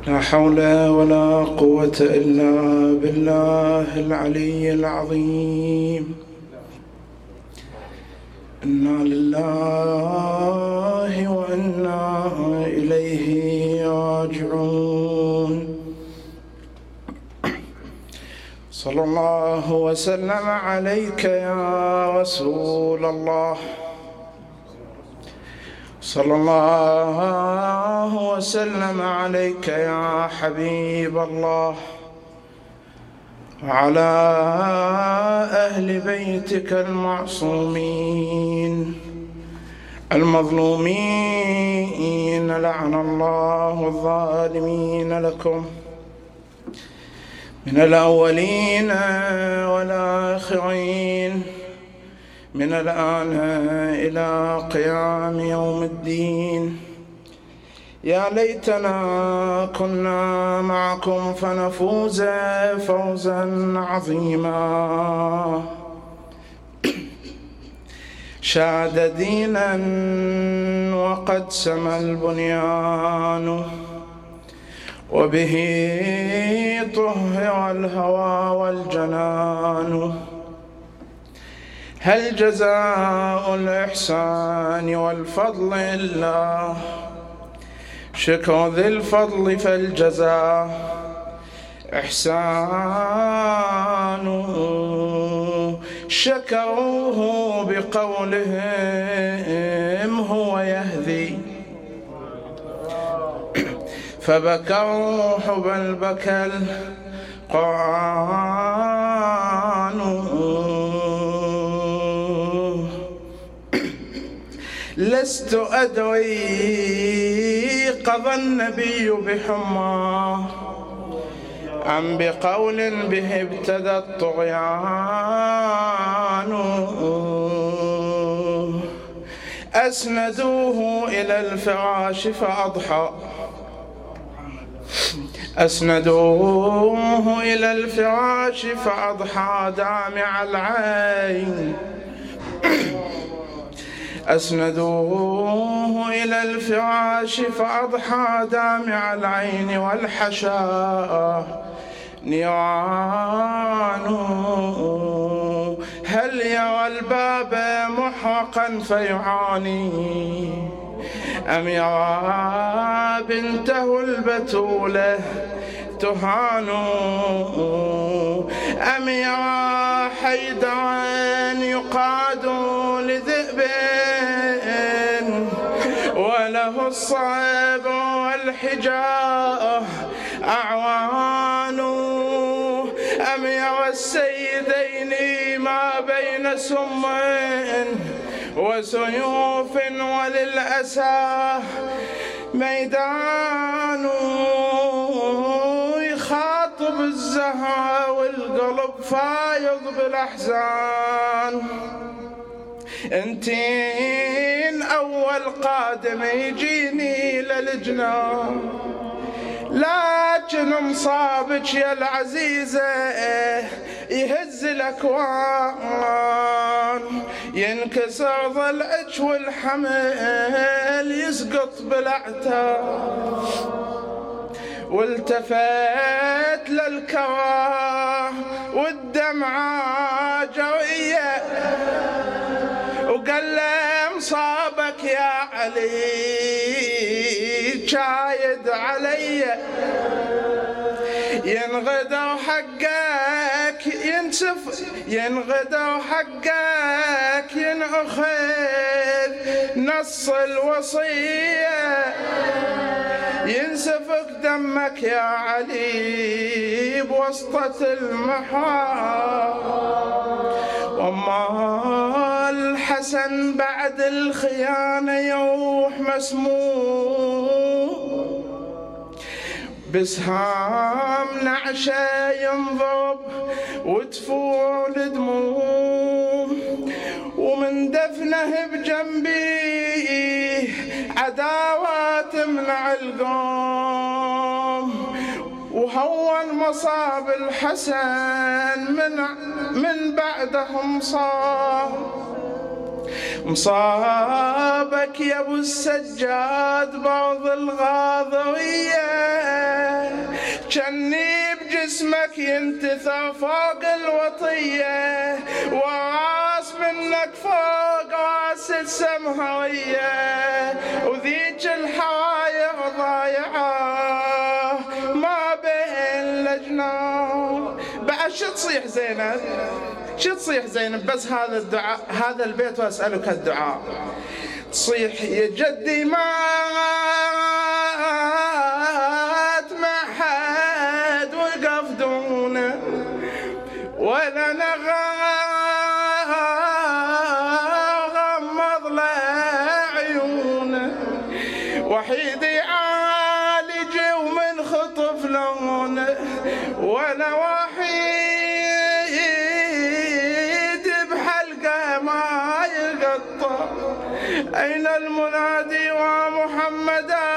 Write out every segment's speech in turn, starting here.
لا حول ولا قوة إلا بالله العلي العظيم. إنا لله وإنا إليه راجعون. صلى الله وسلم عليك يا رسول الله، صلى الله وسلم عليك يا حبيب الله، وعلى أهل بيتك المعصومين المظلومين، لعن الله الظالمين لكم من الأولين والآخرين، من الآن إلى قيام يوم الدين. يا ليتنا كنا معكم فنفوز فوزا عظيما. شاد دينا وقد سمى البنيان، وبه طهر الهوى والجنان. هل جزاء الإحسان والفضل إلا شكر ذي الفضل، فالجزاء إحسان. شكروه بقولهم هو يهدي، فبكوا بل بكى القرآن. لست أدري قضى النبي بحمى أم بقول به ابتدى الطغيان. أسندوه إلى الفراش فأضحى، أسندوه إلى الفراش فأضحى دامع العين. أسندوه إلى الفراش فأضحى دامع العين، والحشاء نيران. هل يرى الباب محرقا فيعاني، أم يرى بنته البتولة تهان، أم يرى حيدرا يقاد لذئب وله الصعب والحجاء أعوان، أم يرى السيدين ما بين سم وسيوف وللأسى ميدان. يخاطب الزهر والقلب فايض بالأحزان، انتين أول قادم يجيني للجنان، لكن مصابك يا العزيزة يهز الأكوان. ينكسر ضلعك والحمل يسقط بالأعتاب، والتفت للكواه والدمعة جوية، وقال له مصابك يا علي شايد علي. ينغدر حقك ينسف، ينغدر حقك ينأخذ نص الوصية، ينسفك دمك يا علي بوسطة المحار. وما الحسن بعد الخيانة يروح مسموم، بسهام نعشة ينضرب وتفور الدموم، ومن دفنه بجنبي عداوة تمنع القوم. وهون مصاب الحسن من بعدهم مصابك يا ابو السجاد بعض الغاضوية، جني بجسمك ينتثر فوق الوطية، وراس منك فوق راس السمهرية، وذيك الحراير ضايعة ما بين لجنة. بعد شو تصيح زينب؟ شو تصيح زينب؟ بس هذا الدعاء، هذا البيت واسألك الدعاء. تصيح يا جدي ما حد وقف دونه، ولا غمض له عيونه، وحيد يعالج ومن خطف لونه، ولا وحيد بحلقه ما يقطع. أين المنادي ومحمدا؟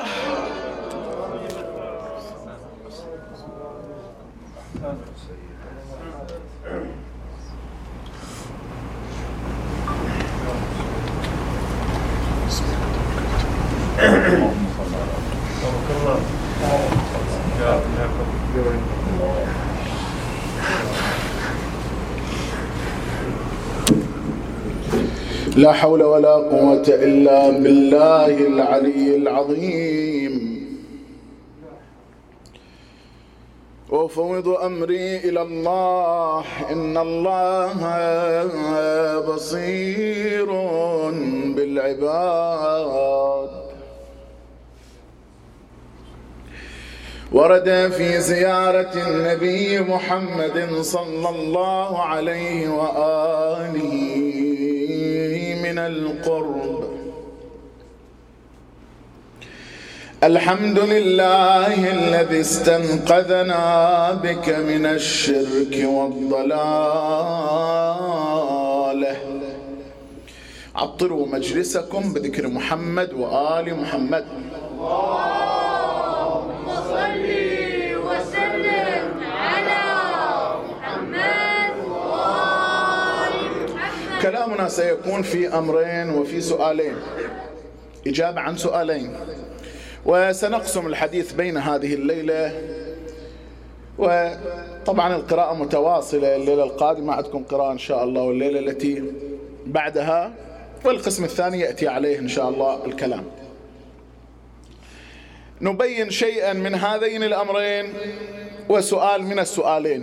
لا حول ولا قوة إلا بالله العلي العظيم. وأفوض أمري إلى الله إن الله بصير بالعباد. ورد في زيارة النبي محمد صلى الله عليه وآله من القرب: الحمد لله الذي استنقذنا بك من الشرك والضلالة. عطروا مجلسكم بذكر محمد وآل محمد. اللهم صل وسلم على محمد وآل محمد. كلامنا سيكون في أمرين وفي سؤالين، إجابة عن سؤالين، وسنقسم الحديث بين هذه الليلة، وطبعا القراءة متواصلة. الليلة القادمة عندكم قراءة إن شاء الله، والليلة التي بعدها، والقسم الثاني يأتي عليه إن شاء الله الكلام. نبين شيئا من هذين الأمرين وسؤال من السؤالين.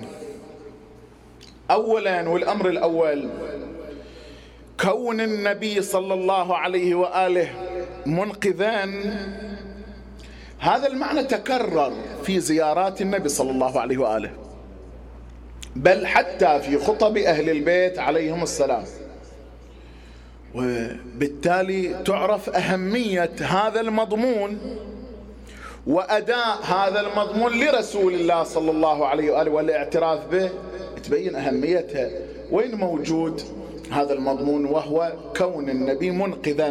أولا، والأمر الأول، كون النبي صلى الله عليه وآله منقذا، هذا المعنى تكرر في زيارات النبي صلى الله عليه وآله، بل حتى في خطب أهل البيت عليهم السلام. وبالتالي تعرف أهمية هذا المضمون وأداء هذا المضمون لرسول الله صلى الله عليه وآله والاعتراف به، تبين أهميتها. وين موجود هذا المضمون؟ وهو كون النبي منقذا.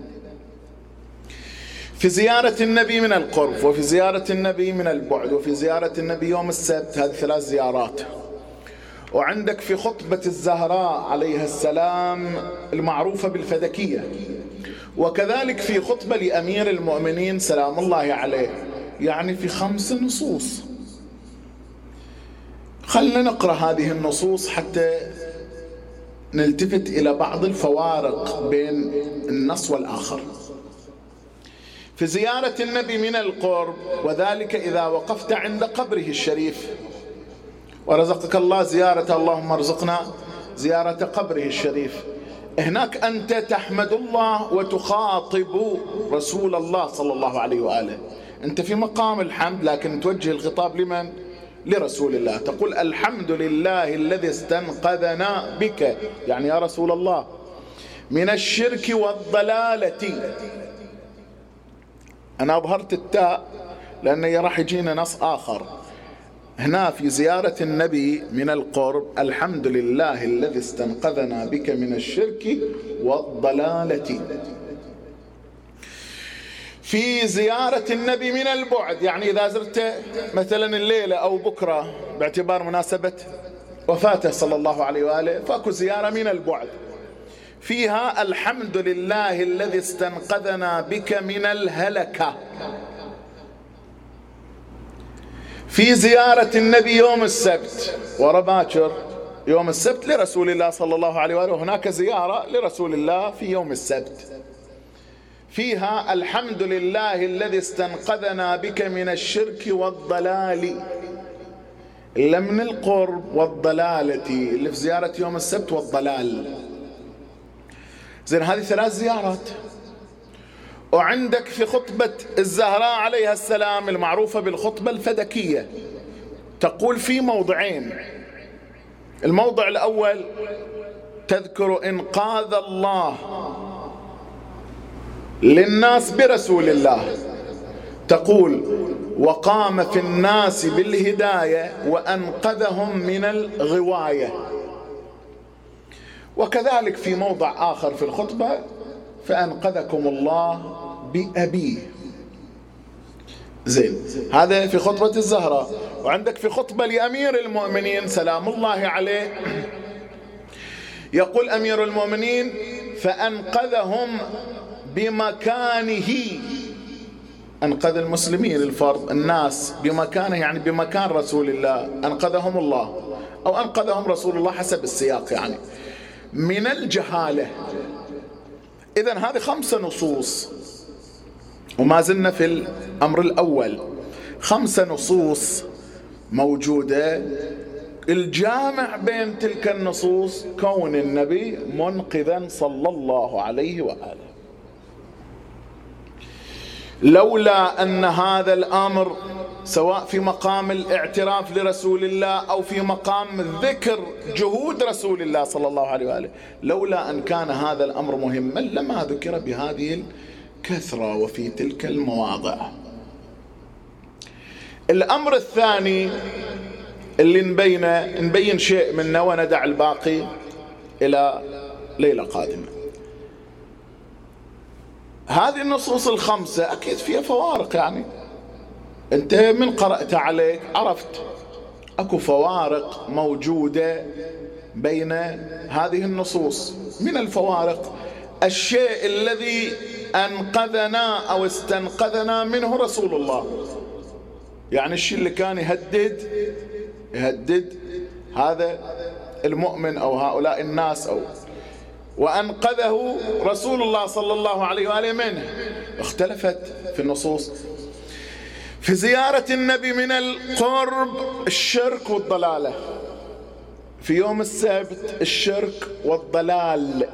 في زيارة النبي من القرب، وفي زيارة النبي من البعد، وفي زيارة النبي يوم السبت، هذه 3 زيارات. وعندك في خطبة الزهراء عليها السلام المعروفة بالفدكية، وكذلك في خطبة لأمير المؤمنين سلام الله عليه، يعني في 5 نصوص. خلنا نقرأ هذه النصوص حتى نلتفت إلى بعض الفوارق بين النص والآخر. في زيارة النبي من القرب، وذلك إذا وقفت عند قبره الشريف، ورزقك الله زيارة، اللهم ارزقنا زيارة قبره الشريف. هناك أنت تحمد الله وتخاطب رسول الله صلى الله عليه وآله، أنت في مقام الحمد، لكن توجه الخطاب لمن؟ لرسول الله. تقول الحمد لله الذي استنقذنا بك، يعني يا رسول الله، من الشرك والضلالة. أنا أظهرت التاء لأنه راح يجينا نص آخر هنا في زيارة النبي من القرب: الحمد لله الذي استنقذنا بك من الشرك والضلالة. في زيارة النبي من البعد، يعني إذا زرت مثلا الليلة أو بكرة باعتبار مناسبة وفاته صلى الله عليه وآله، فاكو زيارة من البعد فيها الحمد لله الذي استنقذنا بك من الهلكة. في زيارة النبي يوم السبت ورا باكر يوم السبت لرسول الله صلى الله عليه وآله، وهناك زيارة لرسول الله في يوم السبت فيها الحمد لله الذي استنقذنا بك من الشرك والضلال، إلا من القرب والضلالة اللي في زيارة يوم السبت والضلال. زين، هذه 3 زيارات. وعندك في خطبة الزهراء عليها السلام المعروفة بالخطبة الفدكية تقول في موضعين. الموضع الأول تذكر إنقاذ الله للناس برسول الله، تقول وقام في الناس بالهداية وأنقذهم من الغواية. وكذلك في موضع آخر في الخطبة فأنقذكم الله بأبيه. زين، هذا في خطبة الزهراء. وعندك في خطبة لأمير المؤمنين سلام الله عليه يقول أمير المؤمنين فأنقذهم بمكانه، أنقذ المسلمين الفرد الناس بمكانه، يعني بمكان رسول الله، أنقذهم الله أو أنقذهم رسول الله حسب السياق، يعني من الجهالة. إذن هذه 5 نصوص، وما زلنا في الأمر الأول. 5 نصوص موجودة. الجامع بين تلك النصوص كون النبي منقذا صلى الله عليه وآله. لولا أن هذا الأمر سواء في مقام الاعتراف لرسول الله أو في مقام ذكر جهود رسول الله صلى الله عليه وآله، لولا أن كان هذا الأمر مهما لما ذكر بهذه الكثرة وفي تلك المواضع. الأمر الثاني اللي نبين شيء منه وندع الباقي إلى ليلة قادمة. هذه النصوص ال5 أكيد فيها فوارق، يعني أنت من قرأت عليك عرفت أكو فوارق موجودة بين هذه النصوص. من الفوارق الشيء الذي أنقذنا أو استنقذنا منه رسول الله، يعني الشيء اللي كان يهدد هذا المؤمن أو هؤلاء الناس وأنقذه رسول الله صلى الله عليه وآله منه. اختلفت في النصوص. في زيارة النبي من القرب الشرك والضلالة، في يوم السبت الشرك والضلال.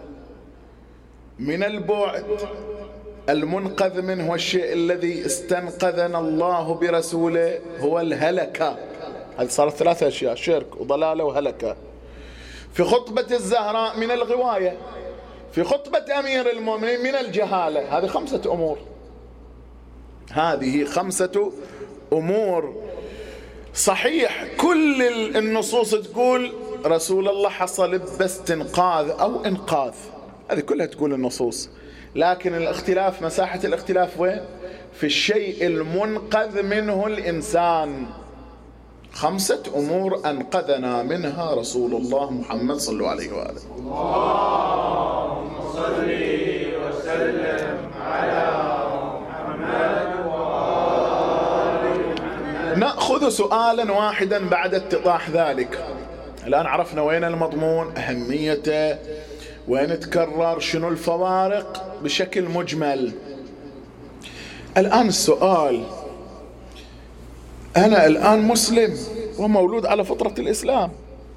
من البعد المنقذ منه والشيء الذي استنقذنا الله برسوله هو الهلكة. هذه صارت 3 أشياء: شرك وضلالة وهلكة. في خطبة الزهراء من الغواية. في خطبة أمير المؤمنين من الجهالة. هذه 5 أمور. هذه 5 أمور. صحيح كل النصوص تقول رسول الله حصل باستنقاذ أو إنقاذ، هذه كلها تقول النصوص، لكن الاختلاف، مساحة الاختلاف وين؟ في الشيء المنقذ منه الإنسان. 5 أمور أنقذنا منها رسول الله محمد صلى الله عليه وآله. اللهم صل وسلم على محمد وآل محمد. نأخذ سؤالا واحدا بعد اتضاح ذلك. الآن عرفنا وين المضمون، أهميته، وين تكرر، شنو الفوارق بشكل مجمل. الآن السؤال: أنا الآن مسلم ومولود على فطرة الإسلام،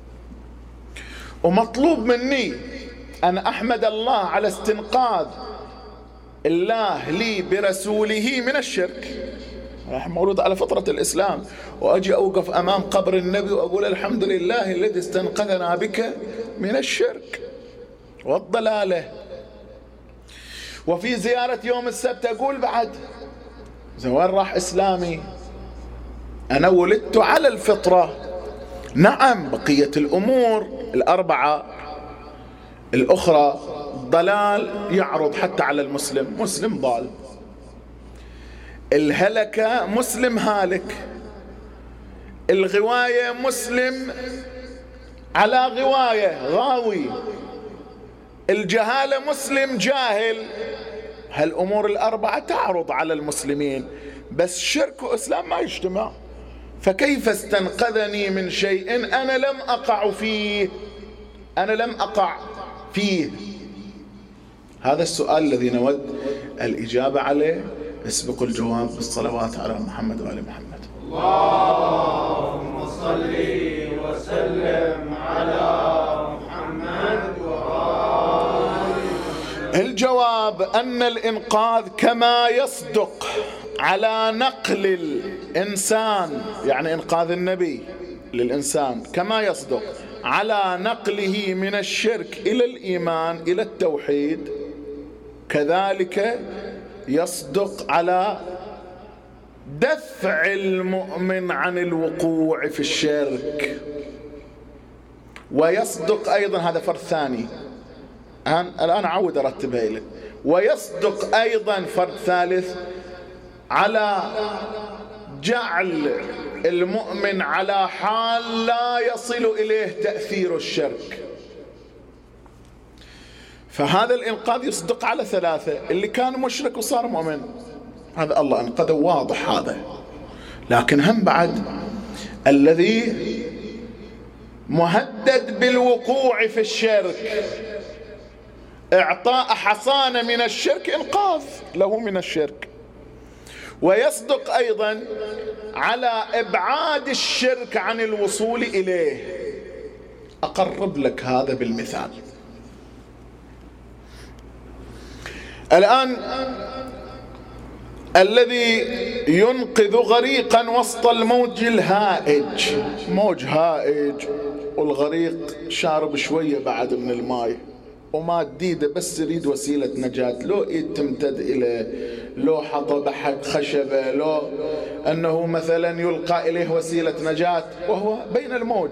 ومطلوب مني أن أحمد الله على استنقاذ الله لي برسوله من الشرك. أنا مولود على فطرة الإسلام، وأجي أوقف أمام قبر النبي وأقول الحمد لله الذي استنقذنا بك من الشرك والضلالة. وفي زيارة يوم السبت أقول بعد وين راح إسلامي؟ أنا ولدت على الفطرة. نعم، بقية الأمور 4 الأخرى ضلال يعرض حتى على المسلم، مسلم ضال. الهلكة مسلم هالك. الغواية مسلم على غواية غاوي. الجهالة مسلم جاهل. هالأمور 4 تعرض على المسلمين، بس شرك وإسلام ما يجتمع. فكيف استنقذني من شيء أنا لم أقع فيه. هذا السؤال الذي نود الإجابة عليه. اسبقوا الجواب بالصلوات على محمد وآل محمد. اللهم صل وسلم على محمد وآل محمد. الجواب أن الإنقاذ كما يصدق على نقل الإنسان، يعني إنقاذ النبي للإنسان، كما يصدق على نقله من الشرك إلى الإيمان إلى التوحيد، كذلك يصدق على دفع المؤمن عن الوقوع في الشرك. ويصدق أيضا، هذا فرد ثاني الآن أعود أرتبها إليه، ويصدق أيضا فرد ثالث على جعل المؤمن على حال لا يصل إليه تأثير الشرك. فهذا الإنقاذ يصدق على ثلاثة: اللي كان مشرك وصار مؤمن، هذا الله أنقذه، واضح هذا. لكن هم بعد الذي مهدد بالوقوع في الشرك، إعطاء حصانة من الشرك إنقاذ له من الشرك. ويصدق أيضا على إبعاد الشرك عن الوصول إليه. أقرب لك هذا بالمثال. الآن الذي ينقذ غريقا وسط الموج الهائج، موج هائج والغريق شارب شوية بعد من الماء وما تديده، بس يريد وسيلة نجاة، لو إيد تمتد إليه، لو حطب حق خشبة، لو أنه مثلا يلقى إليه وسيلة نجاة وهو بين الموج.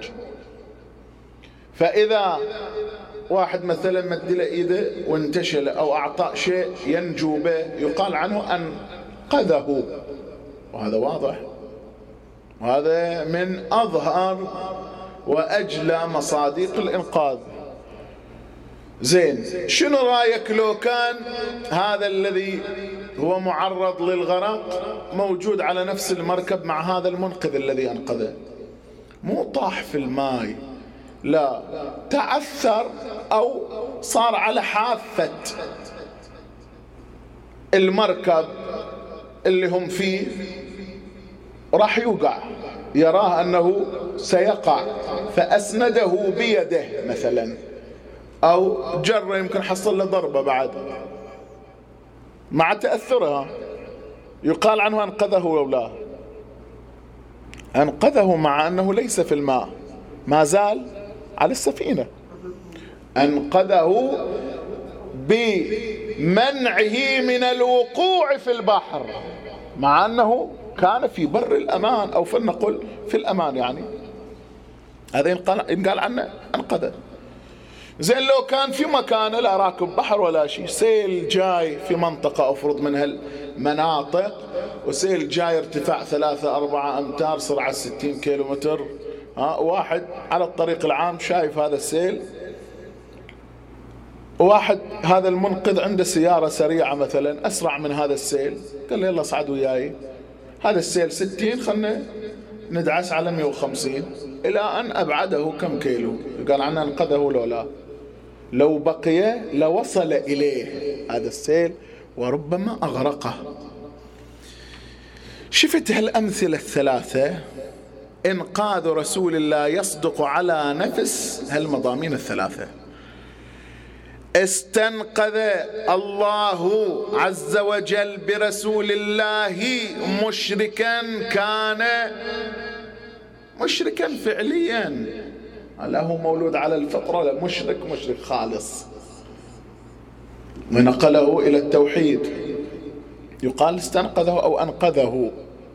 فإذا واحد مثلا مد له إيده وانتشل أو أعطاه شيء ينجو به، يقال عنه أنقذه، وهذا واضح، وهذا من أظهر وأجلى مصادق الإنقاذ. زين، شنو رأيك لو كان هذا الذي هو معرض للغرق موجود على نفس المركب مع هذا المنقذ الذي أنقذه؟ مو طاح في الماء، لا، تعثر أو صار على حافة المركب اللي هم فيه، راح يوقع، يراه أنه سيقع فأسنده بيده مثلا، أو جرة يمكن حصل له ضربة بعد مع تأثرها، يقال عنه أنقذه أو لا؟ أنقذه مع أنه ليس في الماء، ما زال على السفينة. أنقذه بمنعه من الوقوع في البحر مع أنه كان في بر الأمان، أو فلنقل في الأمان، يعني هذا ينقال عنه أنقذه. زين، لو كان في مكانه لا راكب بحر ولا شيء، سيل جاي في منطقة أفرض من هالمناطق، وسيل جاي ارتفاع 3-4 أمتار، سرعة 60 كيلومتر، واحد على الطريق العام شايف هذا السيل، واحد هذا المنقذ عنده سيارة سريعة مثلا أسرع من هذا السيل، قال له يلا صعد وياي، هذا السيل 60 خلنا ندعس على 150 إلى أن أبعده كم كيلو، قال عنه أنقذه لو لا، لو بقي لوصل إليه هذا السيل وربما أغرقه. شفت هالأمثلة الثلاثة؟ إنقاذ رسول الله يصدق على نفس هالمضامين الثلاثة. استنقذ الله عز وجل برسول الله مشركا، كان مشركا فعليا، لا هو مولود على الفطرة، لا، مشرك خالص، ونقله إلى التوحيد، يقال استنقذه أو أنقذه.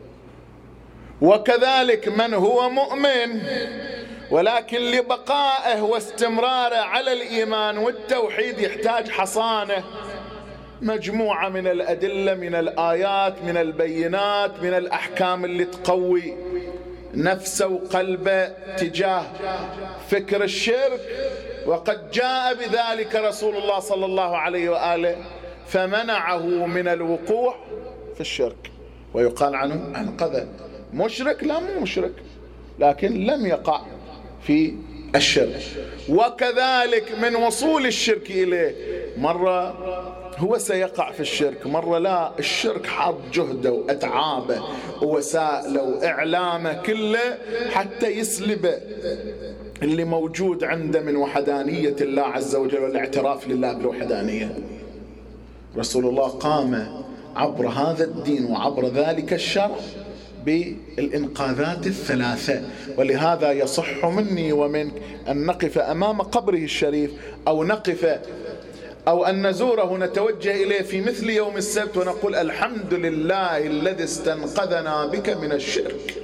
وكذلك من هو مؤمن ولكن لبقائه واستمراره على الإيمان والتوحيد يحتاج حصانة، مجموعة من الأدلة، من الآيات، من البينات، من الأحكام اللي تقوي نفسه وقلبه تجاه فكر الشرك. وقد جاء بذلك رسول الله صلى الله عليه وآله فمنعه من الوقوع في الشرك، ويقال عنه أنقذه. مشرك؟ لا مو مشرك، لكن لم يقع في الشرك. وكذلك من وصول الشرك إليه، مرة هو سيقع في الشرك، مرة لا، الشرك حاط جهده وأتعابه ووسائله وإعلامه كله حتى يسلب اللي موجود عنده من وحدانية الله عز وجل والاعتراف لله بالوحدانية. رسول الله قام عبر هذا الدين وعبر ذلك الشرع بالإنقاذات الثلاثة. ولهذا يصح مني ومنك أن نقف أمام قبره الشريف، أو نقف أو أن نزوره نتوجه إليه في مثل يوم السبت ونقول الحمد لله الذي استنقذنا بك من الشرك.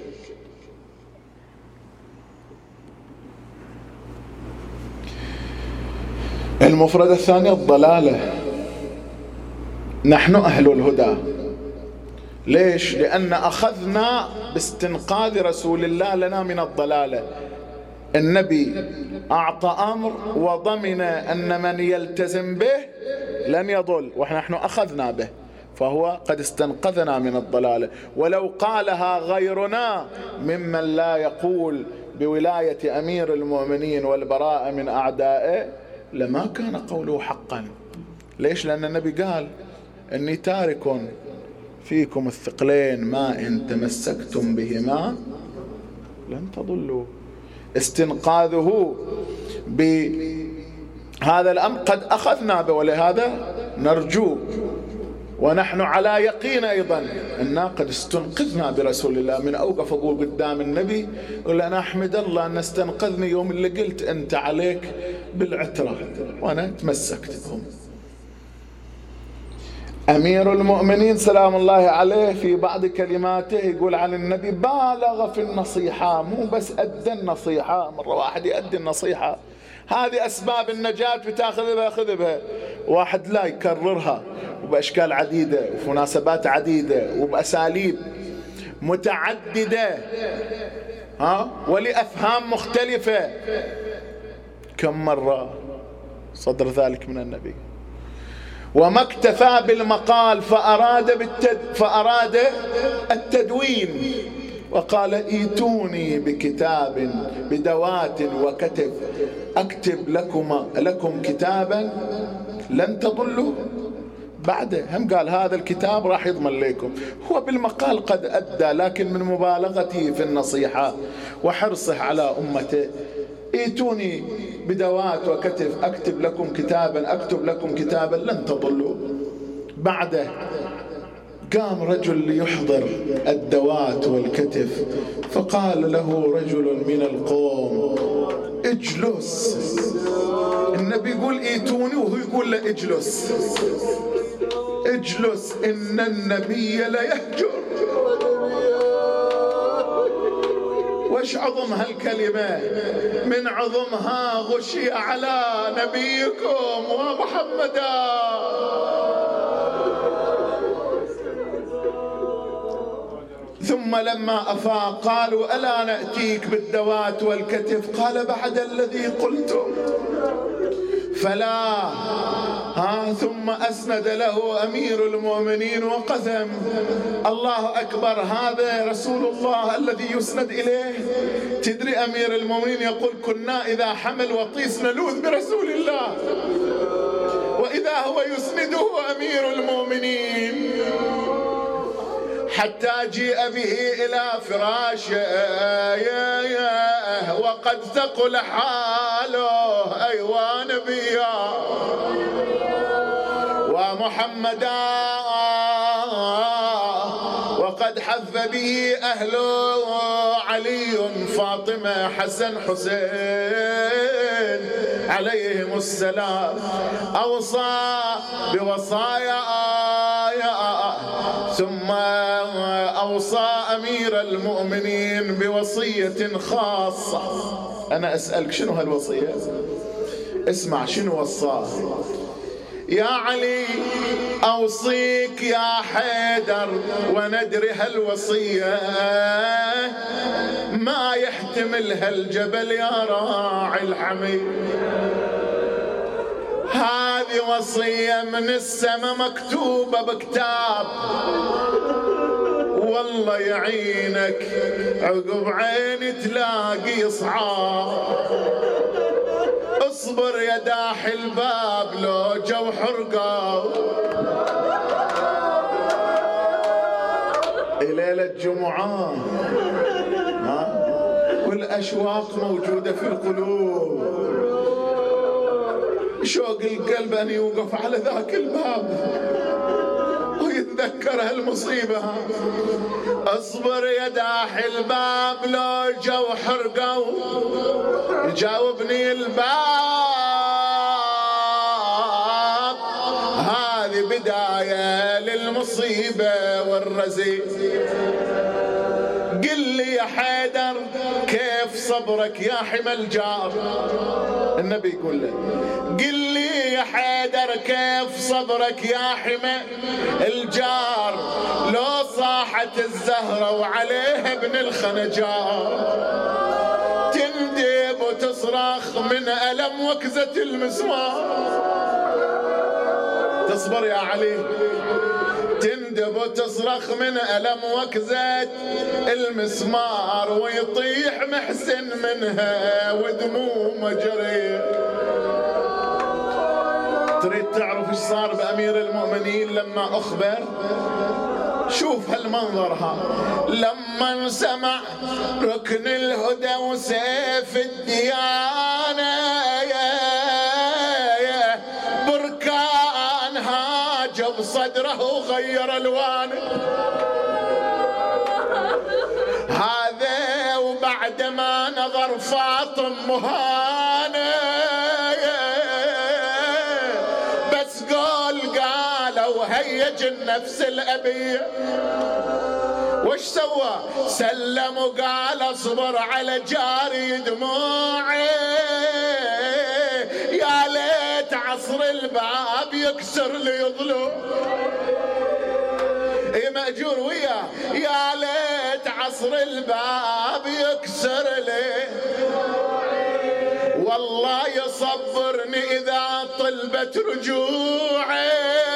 المفردة الثانية الضلالة. نحن أهل الهدى. ليش؟ لأن أخذنا باستنقاذ رسول الله لنا من الضلالة. النبي أعطى أمر وضمن أن من يلتزم به لن يضل، ونحن أخذنا به، فهو قد استنقذنا من الضلالة. ولو قالها غيرنا ممن لا يقول بولاية أمير المؤمنين والبراءة من أعدائه لما كان قوله حقا. ليش؟ لأن النبي قال إني تارك فيكم الثقلين ما إن تمسكتم بهما لن تضلوا. استنقاذه بهذا الأمر قد أخذنا به، ولهذا نرجو ونحن على يقين أيضا أننا قد استنقذنا برسول الله. من أوقف أقول قدام النبي قل أنا أحمد الله أن استنقذني يوم اللي قلت أنت عليك بالعترة وأنا تمسكت بهم. أمير المؤمنين سلام الله عليه في بعض كلماته يقول عن النبي بالغ في النصيحة، مو بس أدى النصيحة، مرة واحد يؤدي النصيحة هذه أسباب النجاة بتاخذ بها، واحد لا يكررها وبأشكال عديدة وفي مناسبات عديدة وبأساليب متعددة ولأفهام مختلفة. كم مرة صدر ذلك من النبي. وما اكتفى بالمقال فأراد التدوين، وقال ايتوني بكتاب بدوات وكتب أكتب لكم كتابا لن تضلوا بعده. هم قال هذا الكتاب راح يضمن لكم. هو بالمقال قد أدى، لكن من مبالغته في النصيحة وحرصه على أمته ايتوني بدوات وكتف أكتب لكم كتابا لن تضلوا بعده. قام رجل ليحضر الدوات والكتف، فقال له رجل من القوم اجلس. النبي يقول ايتوني وهو يقول له اجلس إن النبي ليهجر. وش عظم هالكلمة؟ من عظمها غشي على نبيكم ومحمدا. ثم لما أفاق قالوا ألا نأتيك بالدوات والكتف؟ قال بعد الذي قلتم فلا. ثم أسند له أمير المؤمنين وقسم الله أكبر هذا رسول الله الذي يسند إليه. تدري أمير المؤمنين يقول كنا إذا حمل وطيس نلوذ برسول الله، وإذا هو يسنده أمير المؤمنين حتى جيء به إلى فراشه وقد ثقل حاله أيوة نبيا ومحمدا، وقد حف به أهله علي فاطمة حسن حسين عليهم السلام. أوصى بوصايا ثم أوصى أمير المؤمنين بوصية خاصة. أنا أسألك شنو هالوصية؟ اسمع شنو وصاه. يا علي أوصيك يا حيدر وندري هالوصية ما يحتملها الجبل يا راعي الحمي. هذه وصية من السماء مكتوبة بكتاب والله يعينك عقب عين تلاقي صعاب. اصبر يا داحي الباب لو جو حرقه. ليلة جمعة والأشواق موجودة في القلوب. شوق القلب أن يوقف على ذاك الباب ويتذكر هالمصيبة. اصبر يا داحي الباب لو جو حرقه. جاوبني الباب هذه بداية للمصيبة والرزي. قل لي يا حيدر كيف صبرك يا حمى الجار. النبي يقول له قل لي يا حيدر كيف صبرك يا حمى الجار. لو صاحت الزهرة وعليها ابن الخنجار. تندب وتصرخ من ألم وكزة المسمار. تصبر يا علي. تندب وتصرخ من ألم وكزة المسمار. ويطيح محسن منها ودمومه جري. تريد تعرف ايش صار بأمير المؤمنين لما أخبر؟ شوف هالمنظر ها. لما سمع ركن الهدى وسيف الديانة بركان هاج بصدره وغير الوانه. هذا وبعد ما نظر فاطم مهانه بس قالوا هيج النفس الأبية. وش سوى؟ سلم وقال اصبر على جاري دموعي. يا ليت عصر الباب يكسر لي ضلوع. مأجور وياه. يا ليت عصر الباب يكسر لي. والله يصبرني إذا طلبت رجوعي.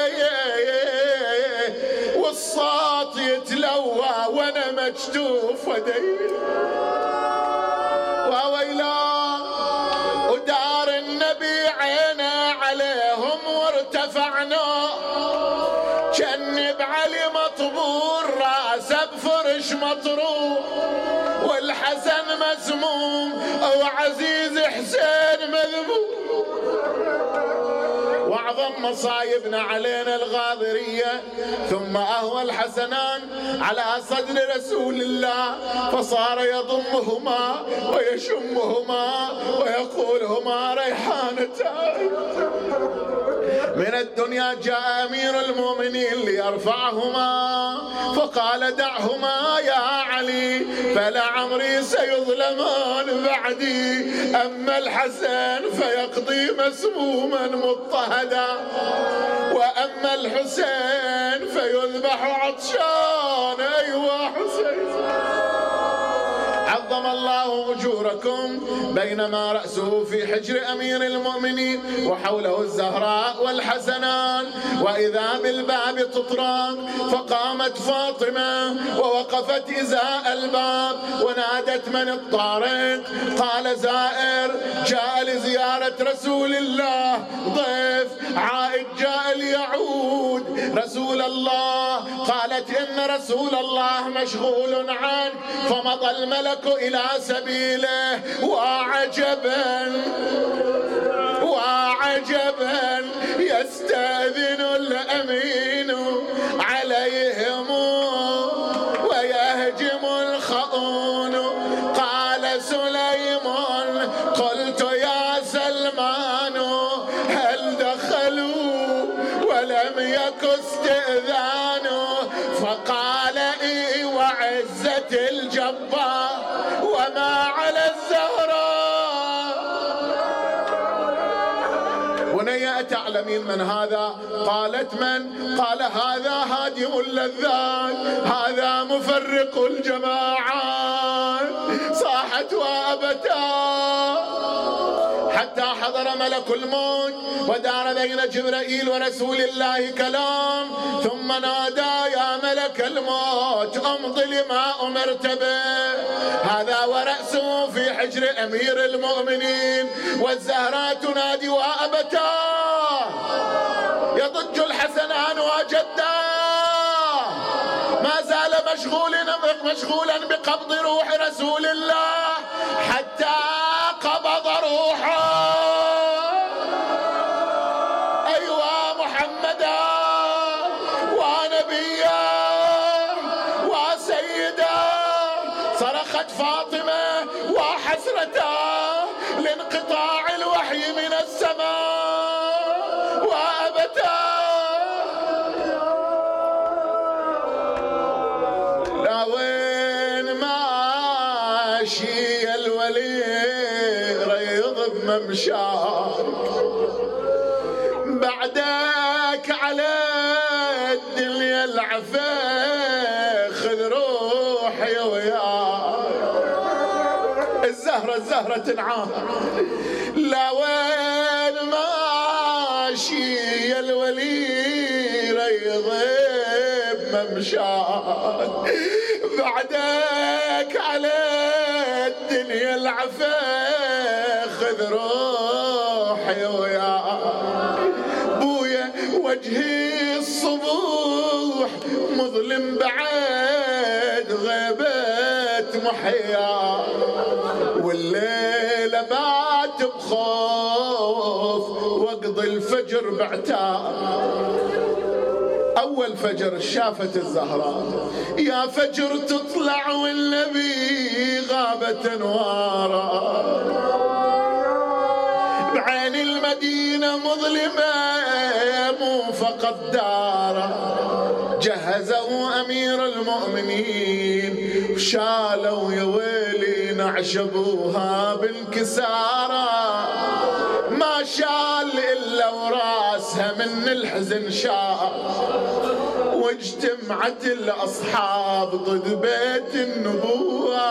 والصوت يتلوى وانا مكشوف ودي. وويلا ودار النبي عينا عليهم وارتفعنا. جنب علي مطبور راسه بفرش مطروح. والحسن مسموم وعزيز حسين مذبوح. واعظم مصايبنا علينا الغاضرية. ثم اهوى الحسنان على صدر رسول الله فصار يضمهما ويشمهما ويقولهما ريحانتان. من الدنيا جاء أمير المؤمنين ليرفعهما فقال دعهما يا علي فلعمري سيظلمان بعدي. أما الحسن فيقضي مسموما مضطهدا وأما الحسين فيذبح عطشان. أيوة حسين عظم الله أجوركم. بينما رأسه في حجر أمير المؤمنين وحوله الزهراء والحسنان وإذا بالباب تطرق. فقامت فاطمة ووقفت إزاء الباب ونادت من الطارق. قال زائر جاء لزيارة رسول الله. ضيف عائد جاء ليعود رسول الله. قالت إن رسول الله مشغول عنك. فمضى الملك إلى سبيله. وعجبا يستأذن الأمين عليهم ويهجم الخؤون. قال سليمان قلت يا سلمان هل دخلوا ولم يك استئذان. فقال إي وعزة الجبار وما على الزهراء. بني أتعلمين من هذا؟ قالت من؟ قال هذا هادم اللذات. هذا مفرق الجماعات. صاحت وأبتا حتى حضر ملك الموت ودار بين جبرائيل ورسول الله كلام، ثم نادى يا ملك الموت امض لما امرت به. هذا ورأسه في حجر امير المؤمنين، والزهراء تنادي وابتاه، يضج الحسنان وجداه، ما زال مشغولا بقبض روح رسول الله حتى قبض روحه. أيوة محمدا ونبيا وسيدا. صرخت فاطمة وحسرتا لانقطاع الوحي من السماء وأبتا. لا وين ماشي الولي ريض بممشاك، بعدك على الدنيا العفا خذ روحي وياك. الزهرة تنعاد. لا وين ماشي الولي ريض بممشاك، بعدك على الدنيا العفا خذ روحي وياك. بويا وجهي الصبوح مظلم بعد غيبت محيا، والليلة بات بخوف واقضي الفجر بعتاب. أول فجر شافت الزهراء، يا فجر تطلع والنبي غابت أنواره، بعين المدينة مظلمة مو فقط داره. جهزوا أمير المؤمنين وشالوا يا ويلي نعشبوها بانكساره، ما شال إلا وراسها من الحزن شال. واجتمعت الأصحاب ضد بيت النبوة،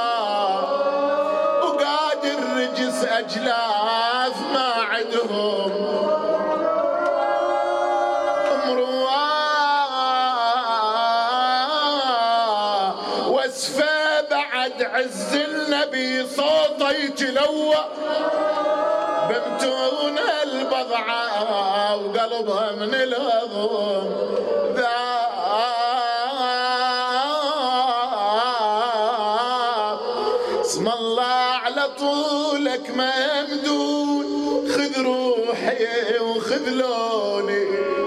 وقاد الرجس أجلاف ما عندهم مرواه. واسفة بعد عز النبي صوته يتلوى، بمتون البضعة وقلبها من الهضم ذاب. اسم الله على طولك ممدود، خذ روحي وخذ لوني.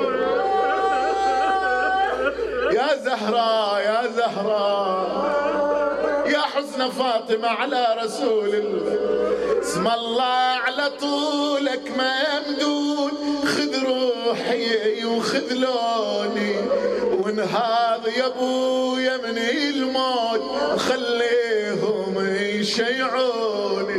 يا زهراء يا زهراء يا حسن فاطمة على رسول الله، اسم الله على طولك ممدود، خذ روحي وخذ لوني. وانهاض يا ابويا من الموت وخليهم يشيعوني.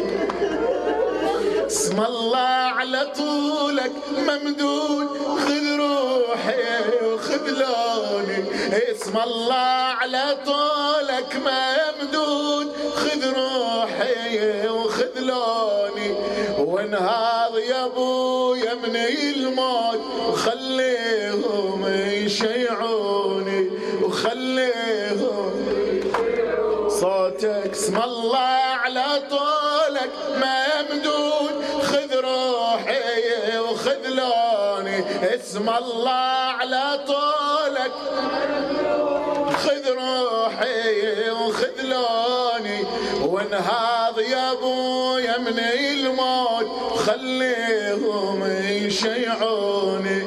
اسم الله على طولك ممدود، خذ روحي وخذ لوني. اسم الله على طولك ممدود، خذ روحي وخذ لوني. وانهاض يا ابويا من الموت وخليهم يشيعوني، وخليهم صوتك. اسم الله على طولك ممدود، خذ روحي وخذ لوني. اسم الله على طولك خذ روحي وخذ لوني. وانهاض يا ابويا من الموت خليهم يشيعوني،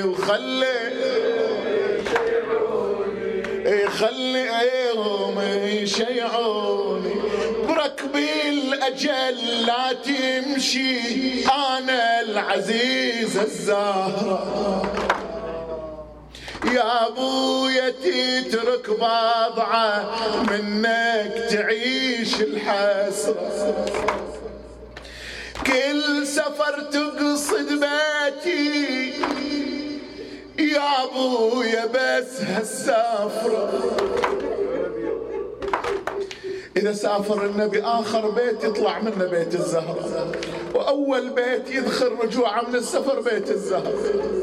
خليهم يشيعوني. بركبي الأجل لا تمشي أنا العزيزة الزهرة، يا ابويا تترك بضعة منك تعيش الحسرة. كل سفر تقصد بيتي يا ابويا بس هالسافرة. إذا سافر النبي آخر بيت يطلع منه بيت الزهرة، وأول بيت يدخل رجوعه من السفر بيت الزهر.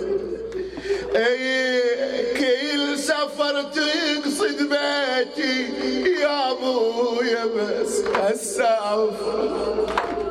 كل سفر تقصد بيتي يا أبويا بس السفر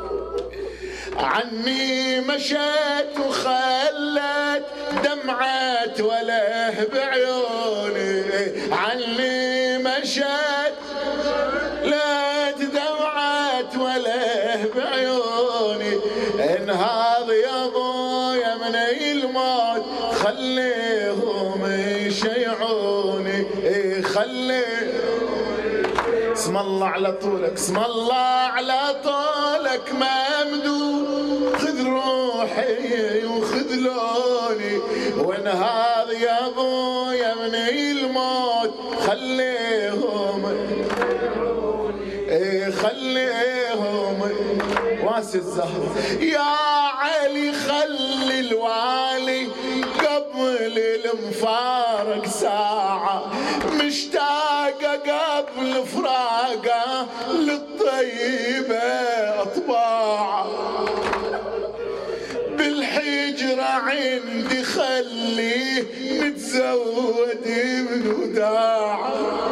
عني مشيت وخلت دمعت وله بعيوني، عني مشيت لا دمعت وله بعيوني، انهاض يا ابويا من الموت خليهم يشيعوني، خليهم. اسم الله على طولك، اسم الله على طولك ممدود، خذ روحي وخذ لوني، وانهاض يا ابويا من الموت خليهم خليهم. واس الزهر يا علي خلي الوالي قبل المفارق ساعة، مشتاقة قبل فراقه للطيبة أطباع، بالحجرة عندي خليه نتزود ابن وداع،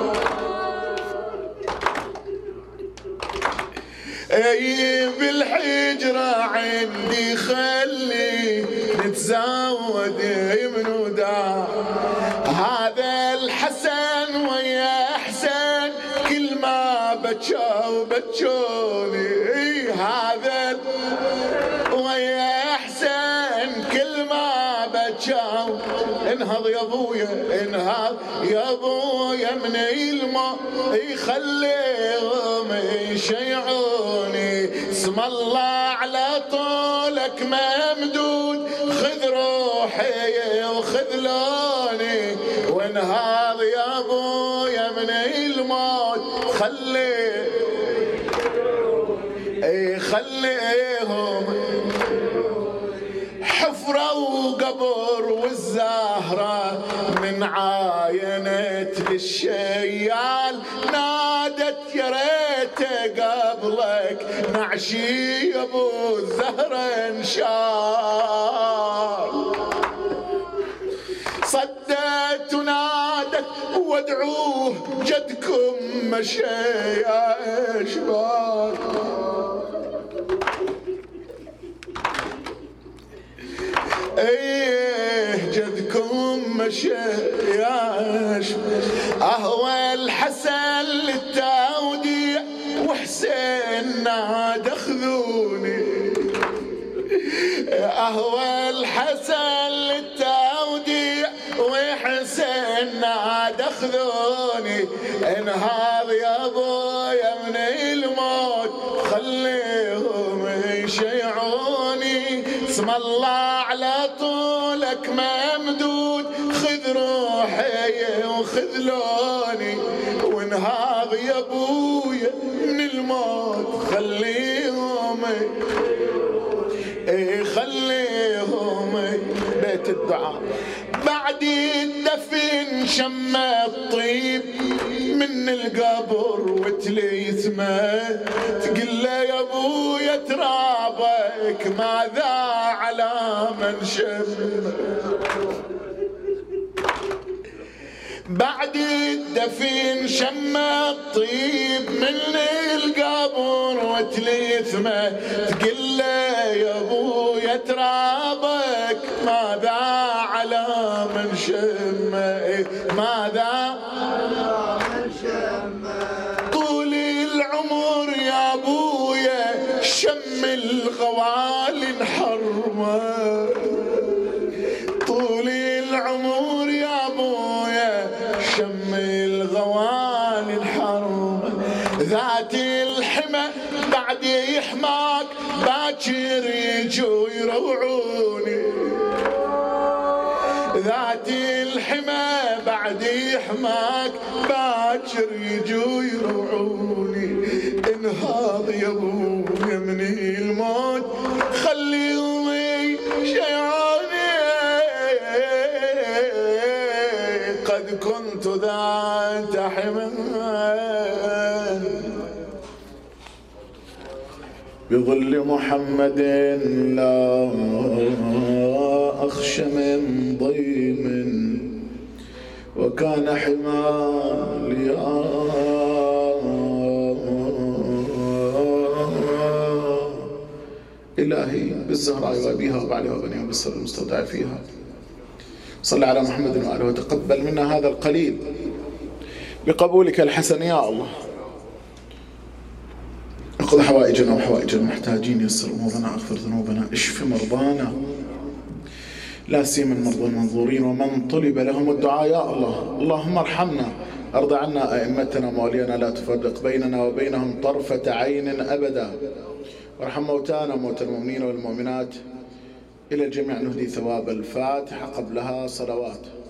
اي بالحجرة عندي خلي نتزود ابن وداع. هذا الحسن ويا حسين كل ما بكوا بكوني، هذا ويا حسين كل ما بكوا. انهض يا ابويا انهض يا ابويا من الماء يخليهم يشيعوني، اسم الله على طولك ممدود، خذ روحي وخذ لوني، وانهض يا ابويا من الموت خليهم. حفرة وقبر والزهرة من عاينت للشيال، نادت يا ريت قبلك نعشي يا ابو الزهرة انشال، صدت ونادت وادعوه جدكم مشي يا اشبال، ايه جدكم مشي يا اشبال. اهوى الحسن للتوديع وحسين نادى خذوني، اهوى الحسن للتوديع وحسين نادى خذوني، انهاض يا ابويا من الموت خليهم يشيعوني، اسم الله على طولك ممدود، خذ روحي وخذ لوني، وانهاض يا ابويا من الموت خليهم خليهم. بيت الدعاء بعد الدفن شم الطيب من القبر وتليثمه، تقول له يا ابويا ترابك ماذا على من شم، بعد الدفن شم الطيب من القبر وتليثمه، تقول له يا ابويا ترابك ماذا على من شم، ماذا على من شم، طول العمر يا ابويا شم الغوالي انحرمه، طول العمر يا ابويا شم الغوالي انحرمه، ذات الحمى بعد يحماك باكر يجوا يروعوني، ذات الحمى بعد يحماك باكر يجوا يروعوني، انهاض يا ابويا من الموت خليهم يشيعوني، قد كنت ذات حمى بظل محمد لا أخشى من ضيم وكان حمالي إلهي بالزهراء وأبيها وبعلها وبنيها بالسر المستودع فيها. صل على محمد وآله وتقبل منا هذا القليل بقبولك الحسن يا الله. اقض حوائجنا وحوائج المحتاجين، يسر أمورنا، اغفر ذنوبنا، اشف مرضانا، لا سيما المرضى المنظورين ومن طلب لهم الدعاء يا الله. اللهم ارحمنا، ارض عنا ائمتنا ومولينا، لا تفرق بيننا وبينهم طرفة عين ابدا، وارحم موتانا وموتى المؤمنين والمؤمنات. الى الجميع نهدي ثواب الفاتحة قبلها صلوات.